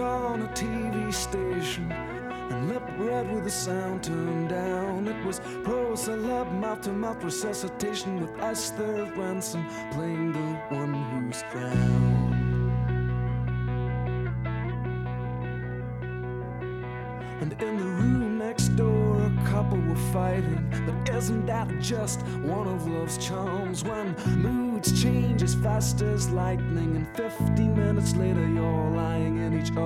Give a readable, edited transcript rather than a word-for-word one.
on a TV station and lip red with the sound turned down. It was pro-celeb mouth-to-mouth resuscitation with Esther Ransom playing the one who's drowned. And in the room next door a couple were fighting, but isn't that just one of love's charms? When moods change as fast as lightning and 50 minutes later you're lying in each other